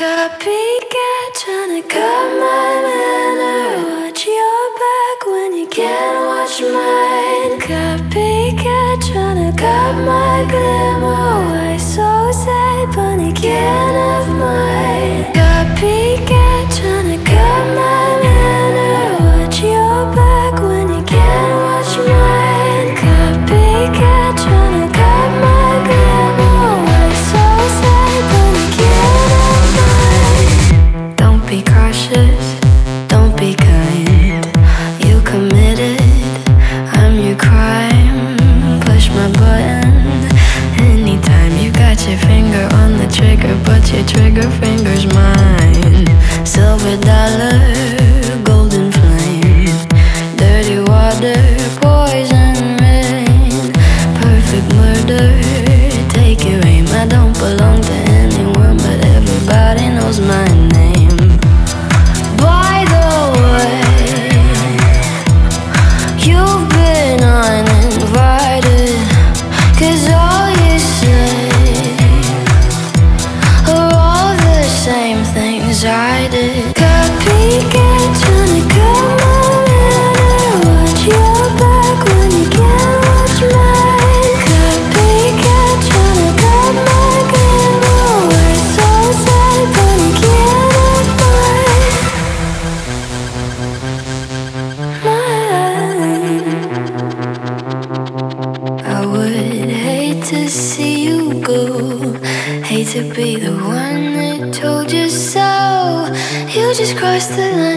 Copycat tryna cut my manner. Watch your back when you can't watch mine. Copycat tryna cut my glimmer. Why so sad, but you can't have mine. Copycat tryna cut my manner. Watch your back when you can't watch mine. Copycat tryna cut my glimmer. Why so sad, but you can't have mine. Don't be cautious, don't be kind. You committed, I'm your crime. Push my button anytime. You got your finger on the trigger, but your trigger finger's mine. Silver dollar, golden flame, dirty water, poison rain, perfect murder. Take your aim. I don't belong to anyone, but everybody knows my name. By the way, you've been uninvited, 'cause all you say are all the same things I did. Copycat tryna cut my manner. Watch your back when you can't watch mine. Copycat tryna cut my glimmer. Why so sad, but you can't have mine. I would hate to see you go. Hate to be the one that told you so. You just crossed the line.